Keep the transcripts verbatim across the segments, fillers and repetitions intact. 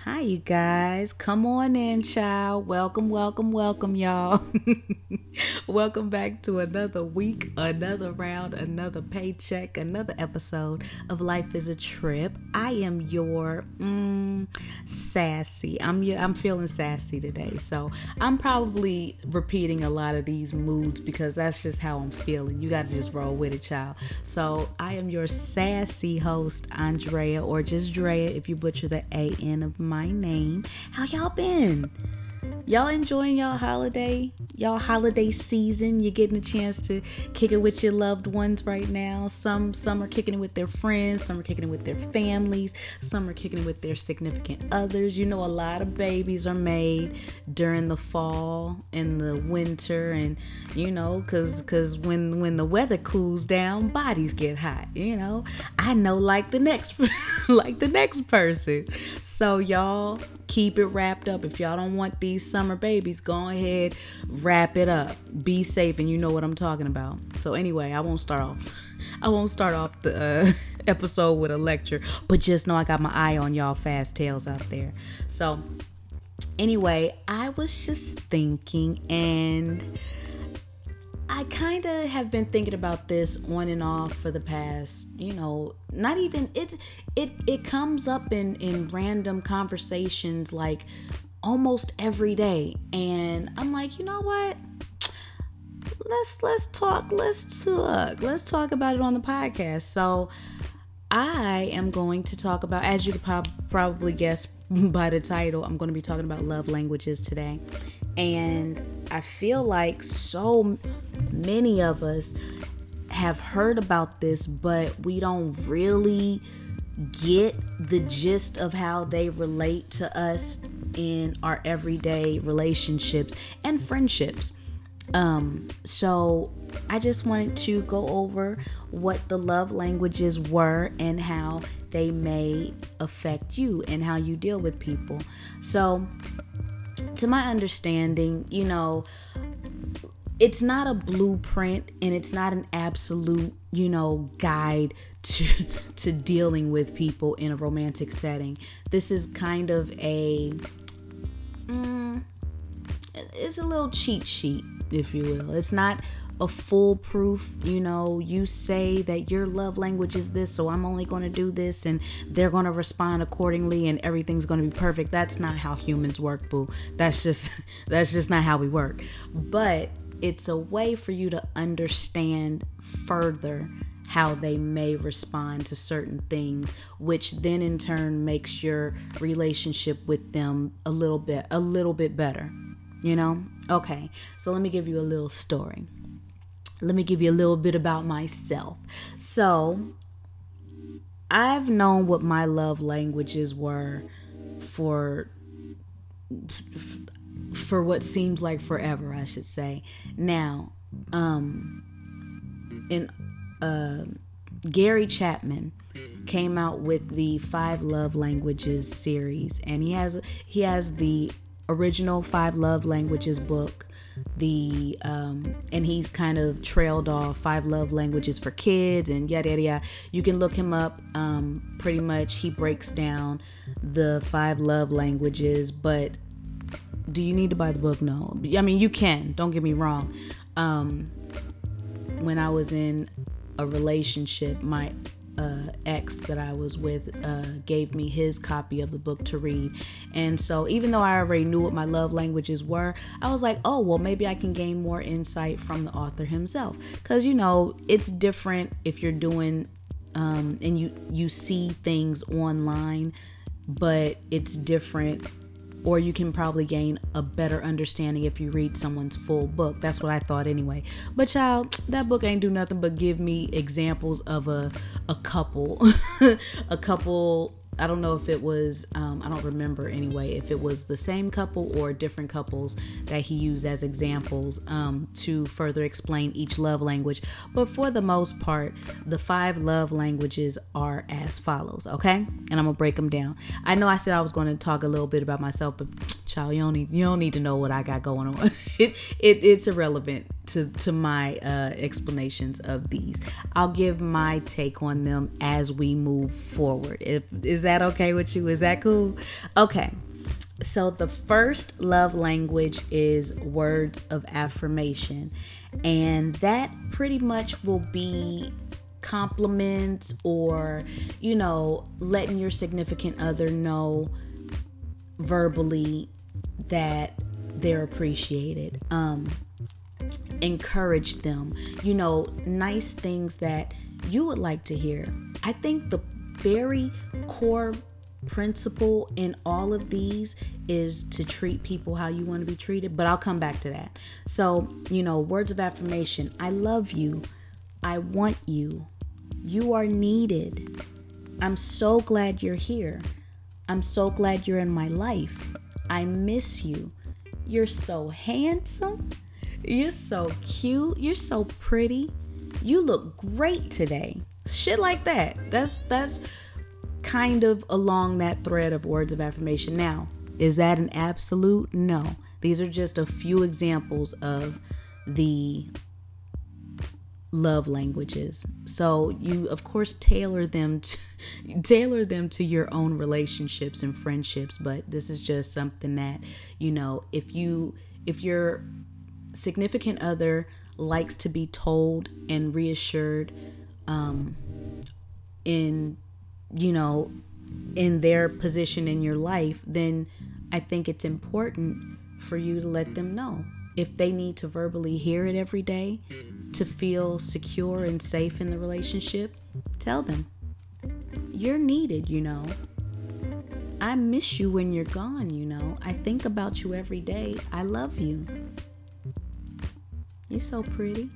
Hi, you guys. Come on in, child. Welcome, welcome, welcome, y'all. Welcome back to another week, another round, another paycheck, another episode of Life is a Trip. I am your mm, sassy. I'm your, I'm feeling sassy today, so I'm probably repeating a lot of these moods because that's just how I'm feeling. You got to just roll with it, child. So I am your sassy host, Andrea, or just Drea if you butcher the A N of my name. How y'all been? Y'all enjoying y'all holiday? Y'all holiday season? You're getting a chance to kick it with your loved ones right now. Some some are kicking it with their friends. Some are kicking it with their families. Some are kicking it with their significant others. You know, a lot of babies are made during the fall and the winter, and you know, cause cause when when the weather cools down, bodies get hot. You know, I know like the next like the next person. So y'all keep it wrapped up. If y'all don't want these summer babies, go ahead, wrap it up. Be safe, and you know what I'm talking about. So anyway, I won't start off. I won't start off the uh, episode with a lecture, but just know I got my eye on y'all fast tails out there. So anyway, I was just thinking, and I kind of have been thinking about this on and off for the past, you know, not even, it it it comes up in, in random conversations like almost every day. And I'm like, you know what? Let's let's talk, let's talk, let's talk about it on the podcast. So I am going to talk about, as you could prob- probably guess by the title, I'm going to be talking about love languages today. And I feel like so many of us have heard about this, but we don't really get the gist of how they relate to us in our everyday relationships and friendships. Um, so I just wanted to go over what the love languages were and how they may affect you and how you deal with people. So to my understanding, you know, it's not a blueprint and it's not an absolute, you know, guide to to dealing with people in a romantic setting. This is kind of a, mm, it's a little cheat sheet, if you will. It's not a foolproof, you know, you say that your love language is this, so I'm only going to do this and they're going to respond accordingly and everything's going to be perfect. That's not how humans work, boo. That's just, that's just not how we work. But it's a way for you to understand further how they may respond to certain things, which then in turn makes your relationship with them a little bit, a little bit better, you know? Okay, so let me give you a little story. Let me give you a little bit about myself. So I've known what my love languages were for for what seems like forever, I should say. Now, um, in uh, Gary Chapman came out with the Five Love Languages series, and he has he has the original Five Love Languages book. The um and he's kind of trailed off Five Love Languages for Kids and yada yada yada. You can look him up. Um pretty much he breaks down the five love languages, but do you need to buy the book? No. I mean, you can, don't get me wrong. Um when I was in a relationship, my Uh, ex that I was with uh, gave me his copy of the book to read, and so even though I already knew what my love languages were, I was like, oh well, maybe I can gain more insight from the author himself, because you know it's different if you're doing um, and you you see things online, but it's different, or you can probably gain a better understanding if you read someone's full book. That's what I thought anyway. But child, that book ain't do nothing but give me examples of a a couple, a couple. I don't know if it was, um, I don't remember anyway, if it was the same couple or different couples that he used as examples um, to further explain each love language. But for the most part, the five love languages are as follows, okay? And I'm going to break them down. I know I said I was going to talk a little bit about myself, but child. You don't need you don't need to know what I got going on. it, it it's irrelevant to to my uh, explanations of these. I'll give my take on them as we move forward. If is that okay with you? Is that cool? Okay. So the first love language is words of affirmation, and that pretty much will be compliments, or, you know, letting your significant other know verbally that they're appreciated. Um, encourage them, you know, nice things that you would like to hear. I think the very core principle in all of these is to treat people how you want to be treated, but I'll come back to that. So, you know, words of affirmation. I love you. I want you. You are needed. I'm so glad you're here. I'm so glad you're in my life. I miss you. You're so handsome. You're so cute. You're so pretty. You look great today. Shit like that. That's that's kind of along that thread of words of affirmation. Now, is that an absolute? No. These are just a few examples of the love languages. So you of course tailor them to tailor them to your own relationships and friendships, but this is just something that, you know, if you if your significant other likes to be told and reassured um in you know in their position in your life, then I think it's important for you to let them know. If they need to verbally hear it every day to feel secure and safe in the relationship, tell them. You're needed, you know. I miss you when you're gone, you know. I think about you every day. I love you. You're so pretty.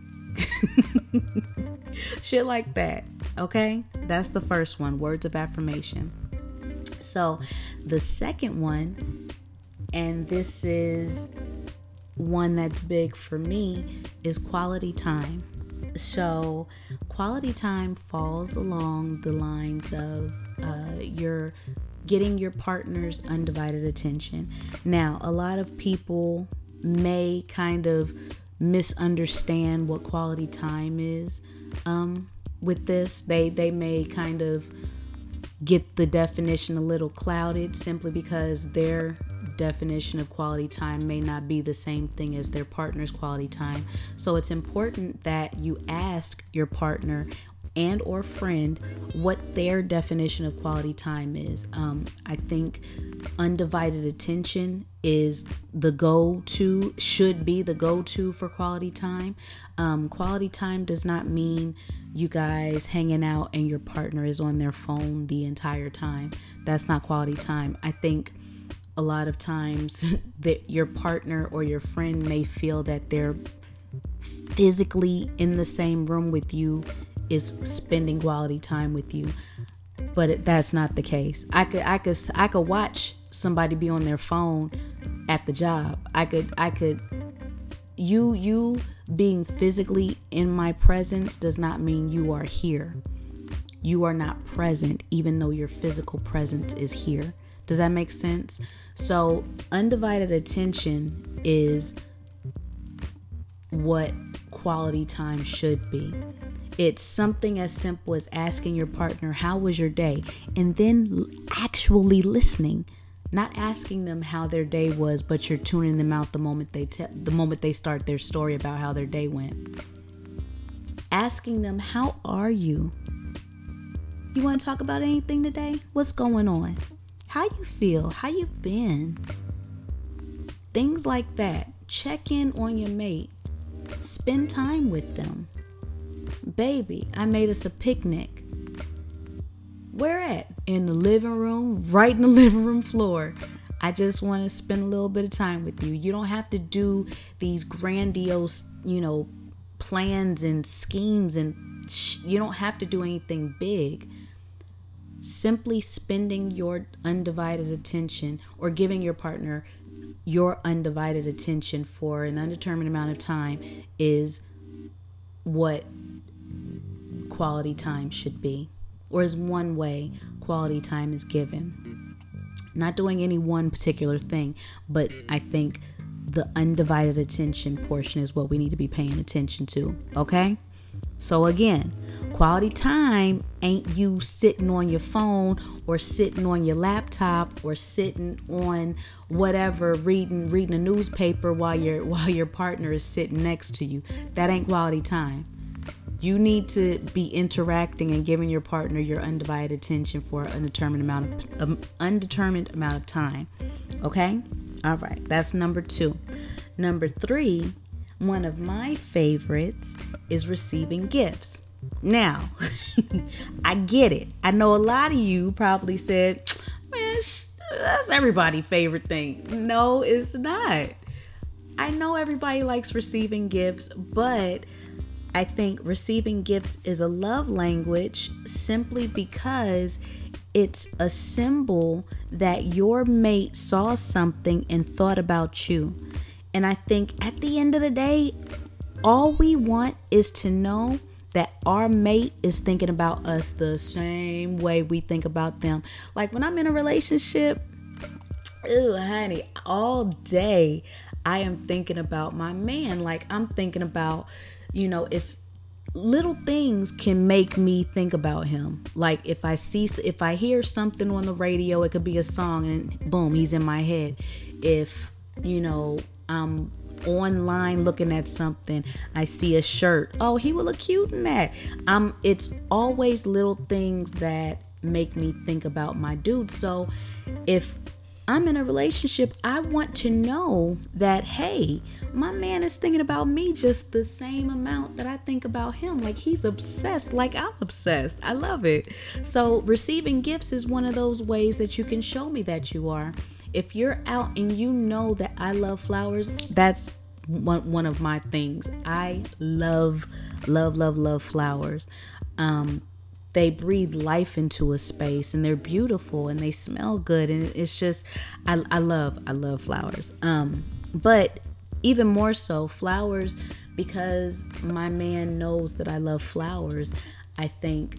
Shit like that, okay? That's the first one, words of affirmation. So the second one, and this is one that's big for me, is quality time. So quality time falls along the lines of uh, your getting your partner's undivided attention. Now, a lot of people may kind of misunderstand what quality time is. Um, with this, they they may kind of get the definition a little clouded simply because their definition of quality time may not be the same thing as their partner's quality time. So it's important that you ask your partner and or friend what their definition of quality time is. Um, I think undivided attention is the go-to, should be the go-to for quality time. Um, quality time does not mean you guys hanging out and your partner is on their phone the entire time. That's not quality time. I think a lot of times that your partner or your friend may feel that they're physically in the same room with you is spending quality time with you, but it, that's not the case. I could, I could, I could watch somebody be on their phone at the job. I could, I could. You, you being physically in my presence does not mean you are here. You are not present, even though your physical presence is here. Does that make sense? So undivided attention is what quality time should be. It's something as simple as asking your partner, how was your day? And then actually listening, not asking them how their day was, but you're tuning them out the moment they te- the moment they start their story about how their day went. Asking them, how are you? You want to talk about anything today? What's going on? How you feel? How you been? Things like that. Check in on your mate. Spend time with them. Baby, I made us a picnic. Where at? In the living room, right in the living room floor. I just want to spend a little bit of time with you. You don't have to do these grandiose, you know, plans and schemes, and sh- you don't have to do anything big. Simply spending your undivided attention, or giving your partner your undivided attention for an undetermined amount of time, is what quality time should be, or is one way quality time is given. Not doing any one particular thing, but I think the undivided attention portion is what we need to be paying attention to. Okay? So again, quality time ain't you sitting on your phone or sitting on your laptop or sitting on whatever, reading reading a newspaper while your while your partner is sitting next to you. That ain't quality time. You need to be interacting and giving your partner your undivided attention for an undetermined amount of um, undetermined amount of time. Okay? All right. That's number two. Number three, one of my favorites is receiving gifts. Now, I get it. I know a lot of you probably said, man, that's everybody's favorite thing. No, it's not. I know everybody likes receiving gifts, but I think receiving gifts is a love language simply because it's a symbol that your mate saw something and thought about you. And I think at the end of the day, all we want is to know that our mate is thinking about us the same way we think about them. Like when I'm in a relationship, ew, honey, all day I am thinking about my man. Like I'm thinking about, you know, if little things can make me think about him. Like if I see, if I hear something on the radio, it could be a song and boom, he's in my head. If, you know, I'm online looking at something, I see a shirt, oh, he will look cute in that. Um, it's always little things that make me think about my dude. So if I'm in a relationship, I want to know that, hey, my man is thinking about me just the same amount that I think about him. Like he's obsessed, like I'm obsessed. I love it. So receiving gifts is one of those ways that you can show me that you are. If you're out and you know that I love flowers, that's one, one of my things. I love, love, love, love flowers. Um, They breathe life into a space and they're beautiful and they smell good. And it's just, I, I love, I love flowers. Um, but even more so flowers, because my man knows that I love flowers. I think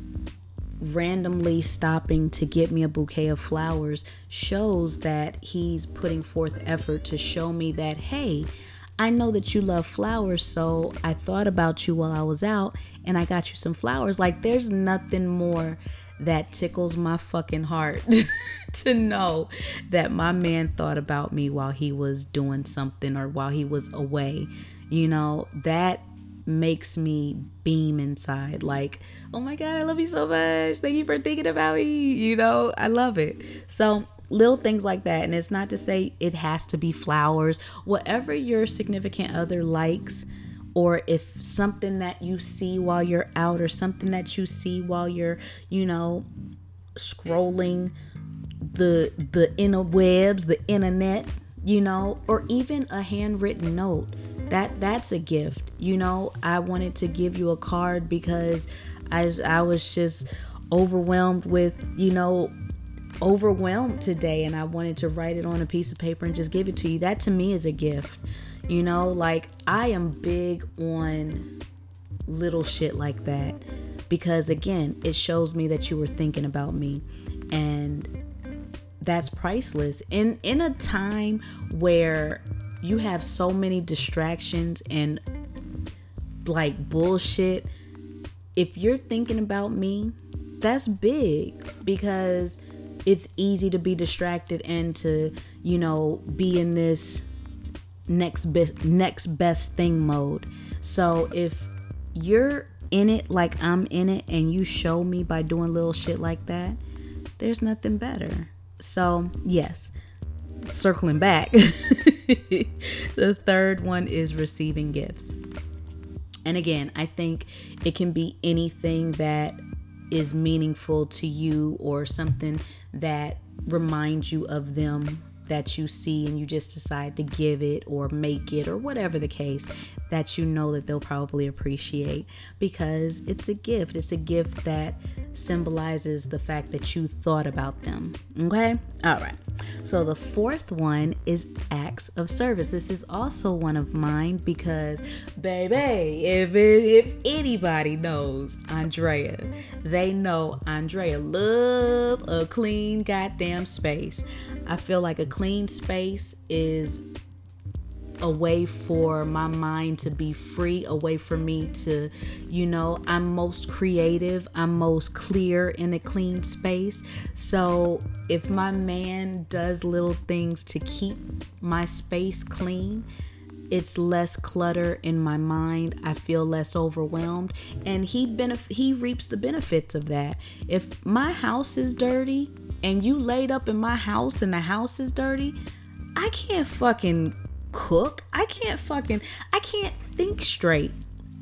randomly stopping to get me a bouquet of flowers shows that he's putting forth effort to show me that, hey, I know that you love flowers, so I thought about you while I was out and I got you some flowers. Like there's nothing more that tickles my fucking heart to know that my man thought about me while he was doing something or while he was away. You know, that makes me beam inside. Like, oh my God, I love you so much. Thank you for thinking about me. You know, I love it. So little things like that. And it's not to say it has to be flowers. Whatever your significant other likes, or if something that you see while you're out or something that you see while you're, you know, scrolling the the interwebs, the internet, you know, or even a handwritten note. That that's a gift. You know, I wanted to give you a card because I I was just overwhelmed with, you know, overwhelmed today and I wanted to write it on a piece of paper and just give it to you. That to me is a gift. You know, like I am big on little shit like that because again, it shows me that you were thinking about me, and that's priceless. In in a time where you have so many distractions and like bullshit, if you're thinking about me, that's big, because it's easy to be distracted and to, you know, be in this next best next best thing mode. So if you're in it like I'm in it and you show me by doing little shit like that, there's nothing better. So yes, circling back, the third one is receiving gifts. And again, I think it can be anything that is meaningful to you or something that reminds you of them that you see and you just decide to give it or make it or whatever the case, that you know that they'll probably appreciate because it's a gift. It's a gift that symbolizes the fact that you thought about them. Okay? All right. So the fourth one is acts of service. This is also one of mine because, baby, if it, if anybody knows Andrea, they know Andrea love a clean goddamn space. I feel like a clean space is a way for my mind to be free, a way for me to, you know, I'm most creative, I'm most clear in a clean space. So if my man does little things to keep my space clean, it's less clutter in my mind. I feel less overwhelmed, and he benef- he reaps the benefits of that. If my house is dirty and you laid up in my house and the house is dirty, I can't fucking cook. I can't fucking, I can't think straight.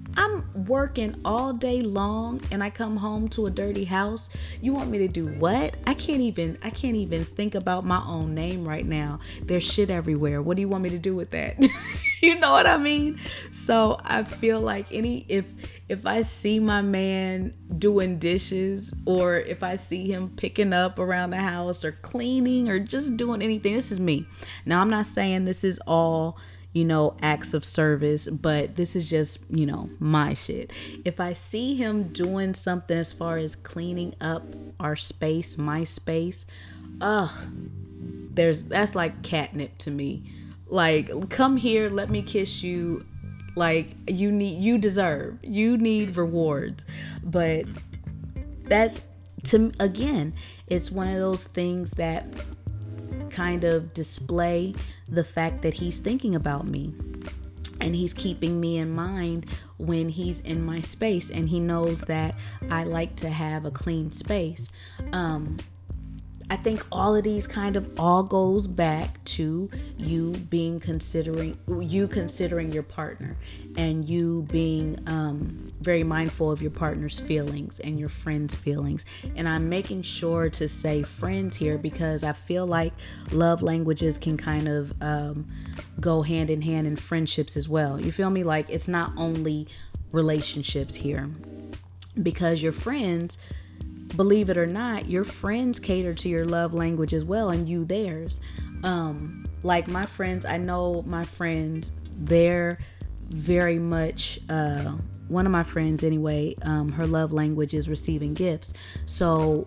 I'm working all day long and I come home to a dirty house. You want me to do what? I can't even, I can't even think about my own name right now. There's shit everywhere. What do you want me to do with that? You know what I mean? So I feel like any, if, if I see my man doing dishes, or if I see him picking up around the house or cleaning or just doing anything, this is me. Now, I'm not saying this is all, you know, acts of service, but this is just, you know, my shit. If I see him doing something as far as cleaning up our space, my space, ugh, there's, that's like catnip to me. Like, come here, let me kiss you. Like, you need, you deserve, you need rewards. But that's, to again, it's one of those things that kind of display the fact that he's thinking about me and he's keeping me in mind when he's in my space, and he knows that I like to have a clean space. Um, I think all of these kind of all goes back to you being considering, you considering your partner, and you being um, very mindful of your partner's feelings and your friends' feelings. And I'm making sure to say friends here because I feel like love languages can kind of um, go hand in hand in friendships as well. You feel me? Like, it's not only relationships here, because your friends, believe it or not, your friends cater to your love language as well, and you theirs. Um, like my friends, I know my friends, they're very much, uh, one of my friends anyway, um, her love language is receiving gifts. So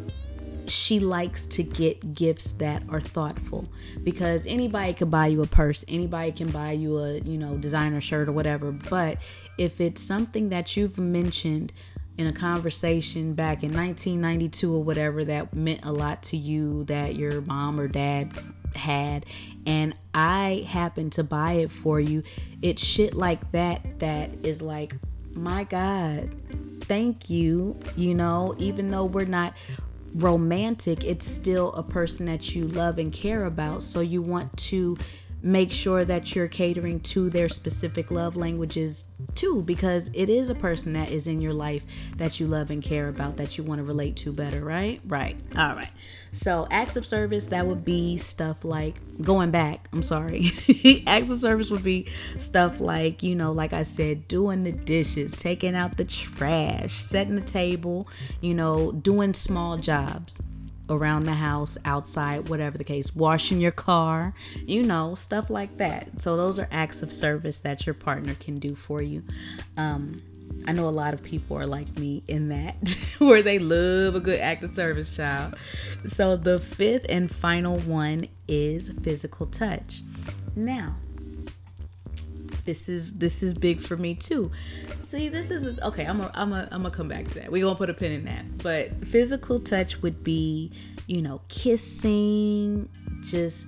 she likes to get gifts that are thoughtful, because anybody could buy you a purse, anybody can buy you a, you know, designer shirt or whatever. But if it's something that you've mentioned in a conversation back in nineteen ninety-two or whatever that meant a lot to you, that your mom or dad had, and I happen to buy it for you, it's shit like that that is like, my God, thank you. You know, even though we're not romantic, it's still a person that you love and care about. So you want to make sure that you're catering to their specific love languages too, because it is a person that is in your life that you love and care about, that you want to relate to better, right? Right. All right. So acts of service, that would be stuff like, going back, I'm sorry. Acts of service would be stuff like, you know, like I said, doing the dishes, taking out the trash, setting the table, you know, doing small jobs around the house, outside, whatever the case, washing your car, you know, stuff like that. So those are acts of service that your partner can do for you. Um, I know a lot of people are like me in that, where they love a good act of service, child. So the fifth and final one is physical touch. Now, this is this is big for me too. See, this is okay. I'm a, I'm a, I'm gonna come back to that. We're gonna put a pin in that. But physical touch would be, you know, kissing, just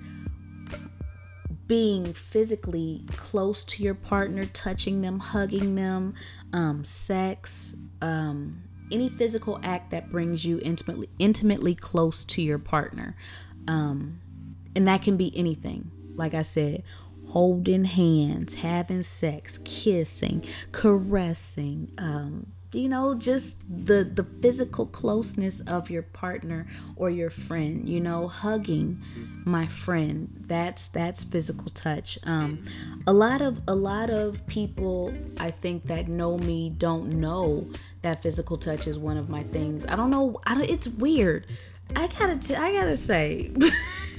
being physically close to your partner, touching them, hugging them, um, sex, um, any physical act that brings you intimately intimately close to your partner, um, and that can be anything. Like I said, holding hands, having sex, kissing, caressing, um, you know, just the, the physical closeness of your partner or your friend, you know, hugging my friend. That's, that's physical touch. Um, a lot of, a lot of people, I think, that know me don't know that physical touch is one of my things. I don't know. I don't, it's weird. I gotta, t- I gotta say,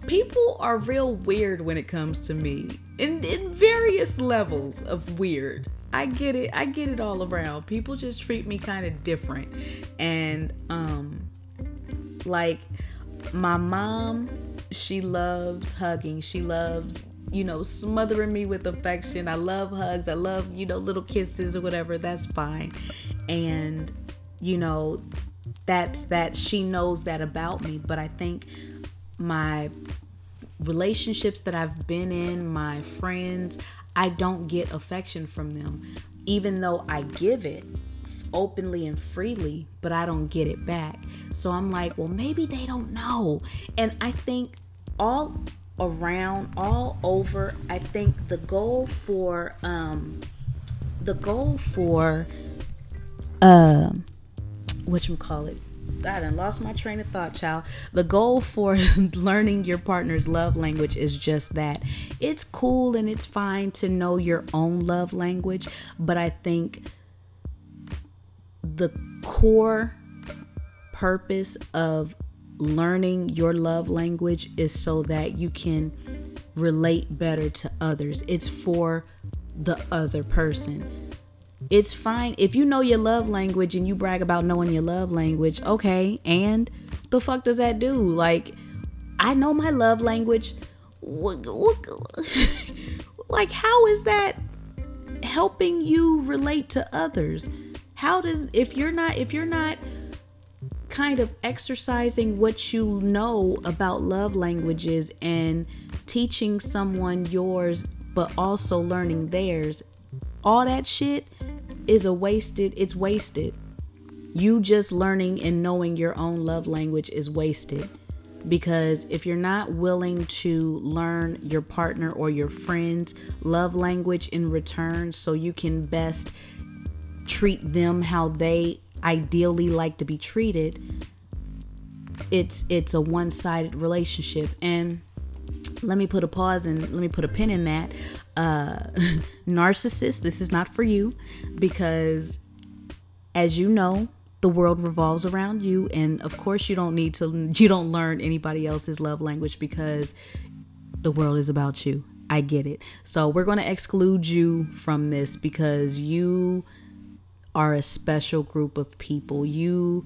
people are real weird when it comes to me in, in various levels of weird. I get it. I get it all around. People just treat me kind of different. And, um, like my mom, she loves hugging. She loves, you know, smothering me with affection. I love hugs. I love, you know, little kisses or whatever. That's fine. And, you know, that's that she knows that about me. But I think my relationships that I've been in, my friends, I don't get affection from them, even though I give it openly and freely, but I don't get it back. So I'm like, well, maybe they don't know. And I think all around, all over, I think the goal for, um, the goal for, um, whatchamacallit, I done lost my train of thought, child. The goal for learning your partner's love language is just that. It's cool and it's fine to know your own love language, but I think the core purpose of learning your love language is so that you can relate better to others. It's for the other person. It's fine if you know your love language and you brag about knowing your love language. Okay, and the fuck does that do? Like, I know my love language. Like, how is that helping you relate to others? How does, if you're not, if you're not kind of exercising what you know about love languages and teaching someone yours, but also learning theirs, all that shit is a wasted, it's wasted. You just learning and knowing your own love language is wasted. Because if you're not willing to learn your partner or your friend's love language in return so you can best treat them how they ideally like to be treated, it's it's a one-sided relationship. And let me put a pause and let me put a pin in that. Uh, narcissist, this is not for you, because as you know, the world revolves around you, and of course you don't need to, you don't learn anybody else's love language because the world is about you. I get it. So we're going to exclude you from this because you are a special group of people. You,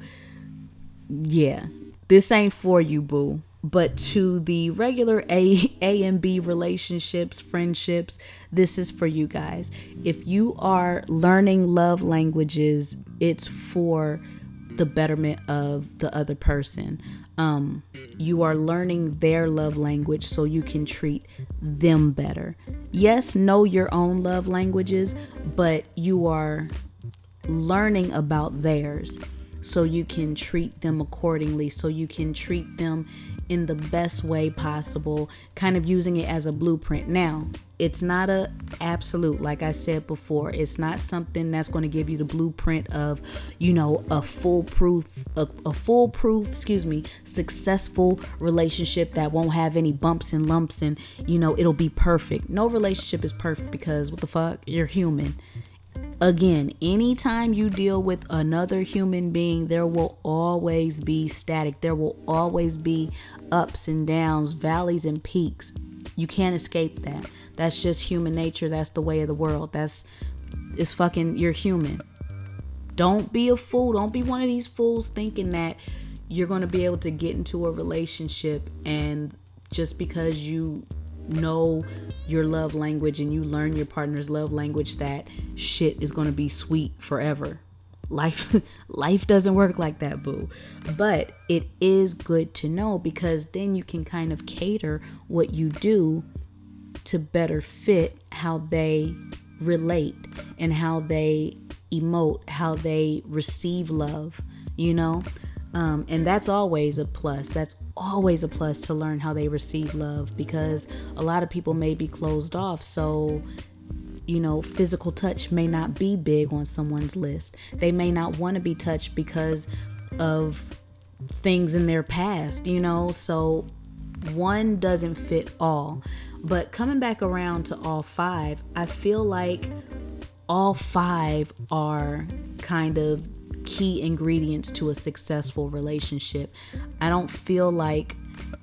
yeah, this ain't for you, boo. But to the regular A, A and B relationships, friendships, this is for you guys. If you are learning love languages, it's for the betterment of the other person. Um, you are learning their love language so you can treat them better. Yes, know your own love languages, but you are learning about theirs so you can treat them accordingly, so you can treat them in the best way possible, kind of using it as a blueprint. Now, it's not a absolute, like I said before, it's not something that's going to give you the blueprint of, you know, a foolproof, a, a foolproof, excuse me, successful relationship that won't have any bumps and lumps and, you know, it'll be perfect. No relationship is perfect because what the fuck? You're human. Again, anytime you deal with another human being, there will always be static. There will always be ups and downs, valleys and peaks. You can't escape that. That's just human nature. That's the way of the world. That's, it's fucking, you're human. Don't be a fool. Don't be one of these fools thinking that you're going to be able to get into a relationship and just because you know your love language and you learn your partner's love language, that shit is going to be sweet forever. Life life doesn't work like that, boo. But it is good to know, because then you can kind of cater what you do to better fit how they relate and how they emote, how they receive love, you know? Um, and that's always a plus. That's always a plus to learn how they receive love, because a lot of people may be closed off. So, you know, physical touch may not be big on someone's list. They may not want to be touched because of things in their past, you know, so one doesn't fit all. But coming back around to all five, I feel like all five are kind of key ingredients to a successful relationship. I don't feel like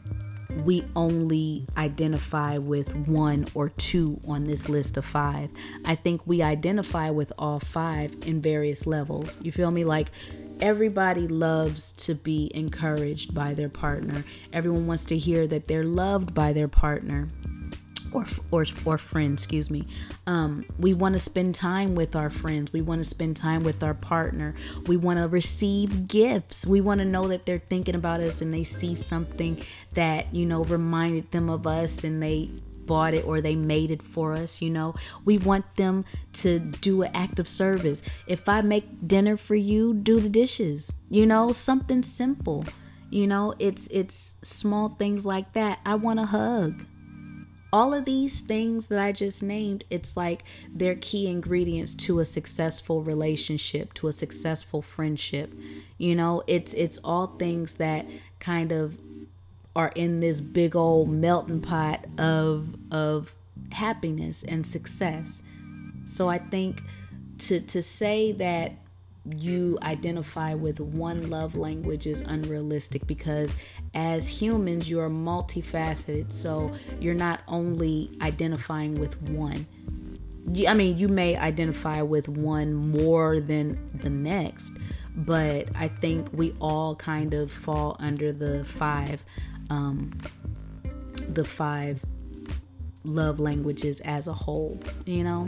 we only identify with one or two on this list of five. I think we identify with all five in various levels. You feel me? Like, everybody loves to be encouraged by their partner. Everyone wants to hear that they're loved by their partner. Or, or or friend, excuse me. Um, we want to spend time with our friends. We want to spend time with our partner. We want to receive gifts. We want to know that they're thinking about us and they see something that, you know, reminded them of us and they bought it or they made it for us. You know, we want them to do an act of service. If I make dinner for you, do the dishes. You know, something simple. You know, it's it's small things like that. I want a hug. All of these things that I just named, it's like they're key ingredients to a successful relationship, to a successful friendship. You know, it's it's all things that kind of are in this big old melting pot of of happiness and success. So I think to to say that you identify with one love language is unrealistic, because as humans you are multifaceted. So you're not only identifying with one. I mean, you may identify with one more than the next, but I think we all kind of fall under the five um the five love languages as a whole, you know.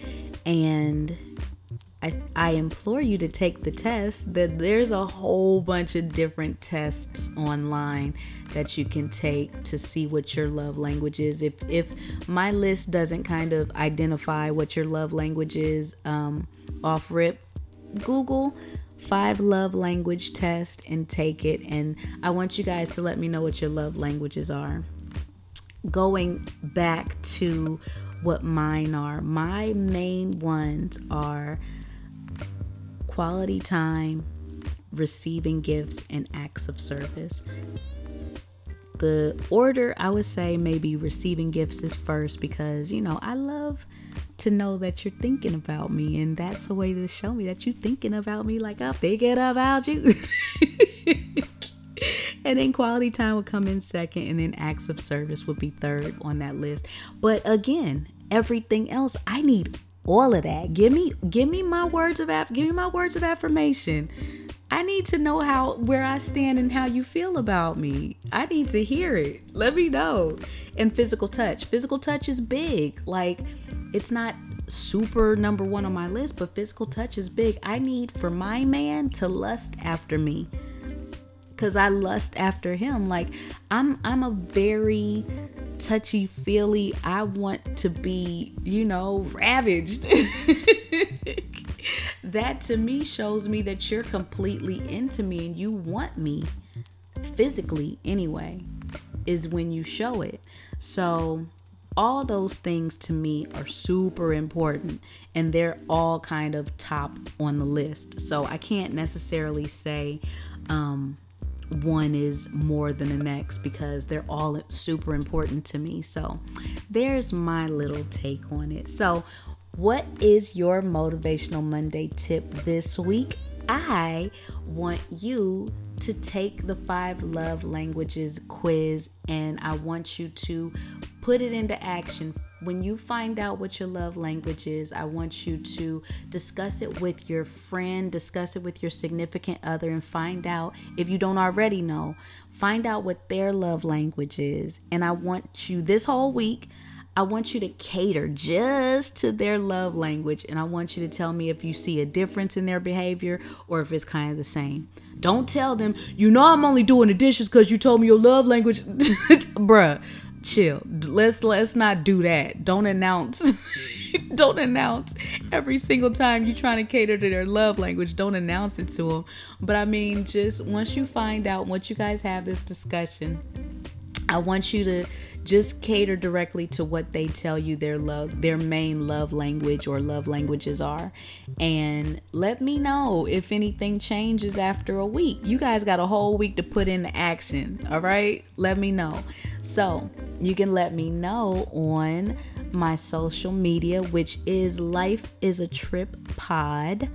And I, I implore you to take the test. That there's a whole bunch of different tests online that you can take to see what your love language is. If if my list doesn't kind of identify what your love language is um, off rip, Google five love language test and take it. And I want you guys to let me know what your love languages are. Going back to what mine are, my main ones are quality time, receiving gifts, and acts of service. The order, I would say maybe receiving gifts is first, because, you know, I love to know that you're thinking about me, and that's a way to show me that you're thinking about me, like I'm thinking about you. And then quality time would come in second, and then acts of service would be third on that list. But again, everything else, I need all of that. Give me, give me my words of aff- give me my words of affirmation. I need to know how, where I stand and how you feel about me. I need to hear it. Let me know. And physical touch. Physical touch is big. Like, it's not super number one on my list, but physical touch is big. I need for my man to lust after me, because I lust after him. Like, I'm I'm a very touchy feely. I want to be, you know, ravaged. That to me shows me that you're completely into me and you want me physically anyway, is when you show it. So all those things to me are super important, and they're all kind of top on the list. So I can't necessarily say um one is more than the next, because they're all super important to me. So there's my little take on it. So what is your Motivational Monday tip this week? I want you to take the five love languages quiz, and I want you to put it into action. When you find out what your love language is, I want you to discuss it with your friend, discuss it with your significant other, and find out, if you don't already know, find out what their love language is. And I want you, this whole week, I want you to cater just to their love language, and I want you to tell me if you see a difference in their behavior or if it's kind of the same. Don't tell them, you know, I'm only doing the dishes because you told me your love language. Bruh, chill. Let's let's not do that. Don't announce. Don't announce every single time you're trying to cater to their love language. Don't announce it to them. But I mean, just once you find out, once you guys have this discussion, I want you to just cater directly to what they tell you their love, their main love language or love languages are. And let me know if anything changes after a week. You guys got a whole week to put into action. All right. Let me know. So you can let me know on my social media, which is Life is a Trip Pod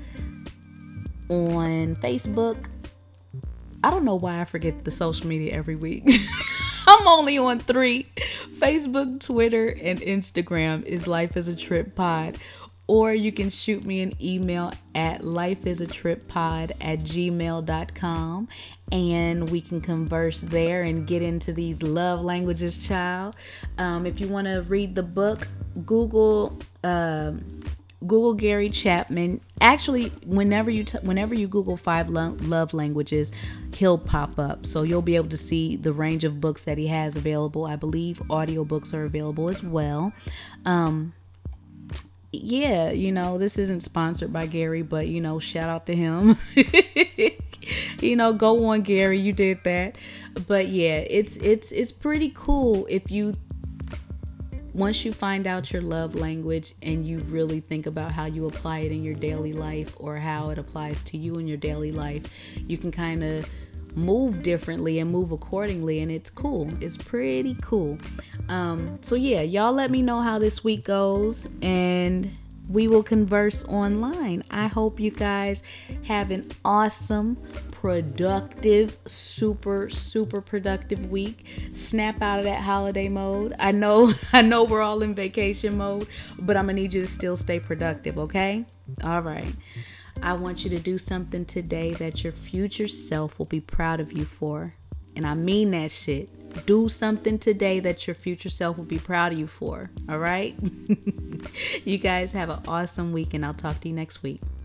on Facebook. I don't know why I forget the social media every week. I'm only on three. Facebook, Twitter, and Instagram is Life is a Trip Pod. Or you can shoot me an email at lifeisatrippod at gmail dot com, and we can converse there and get into these love languages, child. Um, if you want to read the book, Google um, Google Gary Chapman. Actually, whenever you t- whenever you Google five lo- love languages, he'll pop up. So you'll be able to see the range of books that he has available. I believe audiobooks are available as well. Um, yeah, you know, this isn't sponsored by Gary, but, you know, shout out to him. You know, go on, Gary, you did that. But yeah, it's it's it's pretty cool if you once you find out your love language and you really think about how you apply it in your daily life, or how it applies to you in your daily life, you can kind of move differently and move accordingly, and it's cool. It's pretty cool. Um, so yeah, y'all let me know how this week goes, and we will converse online. I hope you guys have an awesome, productive, super, super productive week. Snap out of that holiday mode. I know, I know we're all in vacation mode, but I'm gonna need you to still stay productive, okay? All right. I want you to do something today that your future self will be proud of you for. And I mean that shit. Do something today that your future self will be proud of you for. All right? You guys have an awesome week, and I'll talk to you next week.